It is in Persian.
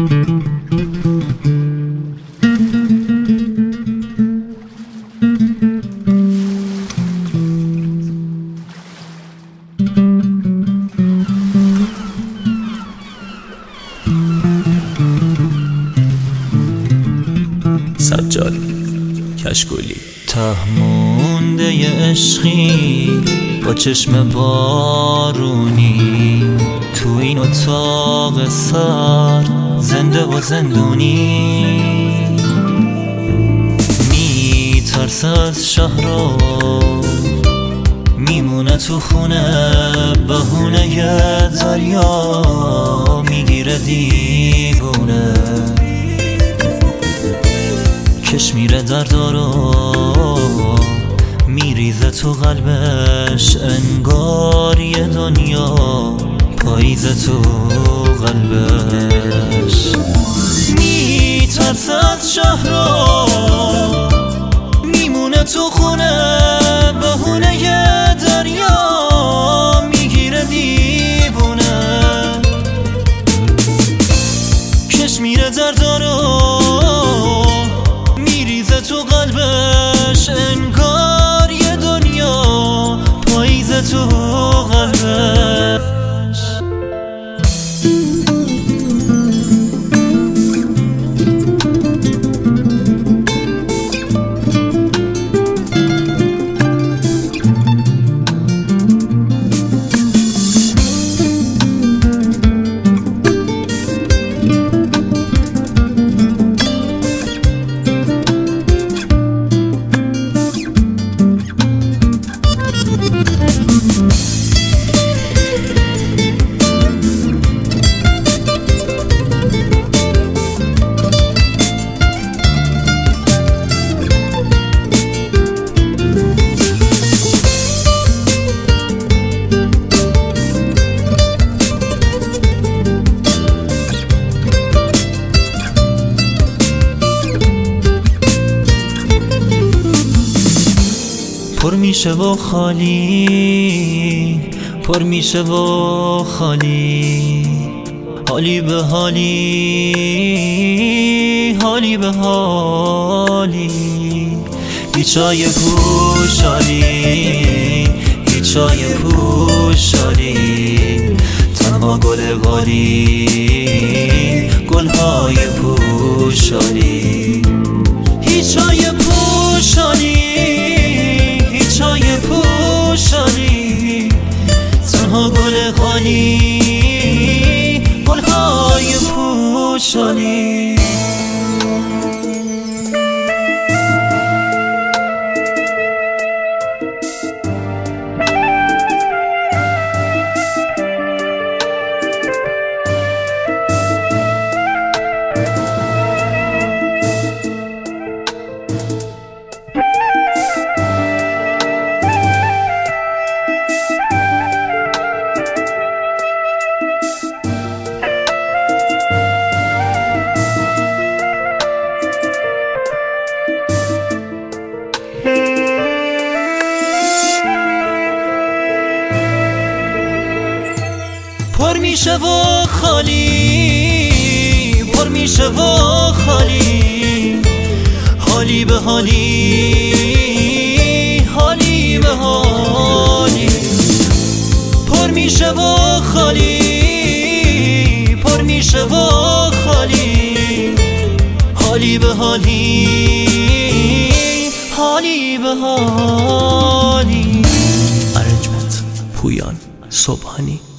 سجاد کشکولی. ته مونده ی عشقی با چشم بارونی، تو این اتاق سر زنده و زندونی. میترسه از شهر میمونه تو خونه، بهونه ی دریا میگیره دیوونه. کش میره دردارو میریزه تو قلبش، انگار یه دنیا پاییزه تو قلبش. میترسه از شهرها میمونه تو خونه، بهونه یه دریا میگیره دیوونه. کش میره دردارو تو قلبش، انگار یه دنیا پاییزه تو قلبش. پر میشه و خالی، پر میشه و خالی، حالی به حالی، حالی به حالی. هیچای پوشالی، هیچای پوشالی، تنها گل غالی، گلهای پوشالی. هیچای پوشالی، هیچای پوشالی، تنها گل خالی، گلهای پوشالی. پر میشه و خالی، پر میشه و خالی، حالی به حالی، حالی به حالی. پر میشه و خالی، پر میشه و خالی، حالی به حالی، حالی به حالی. ارنجمنت پویان صبحانی.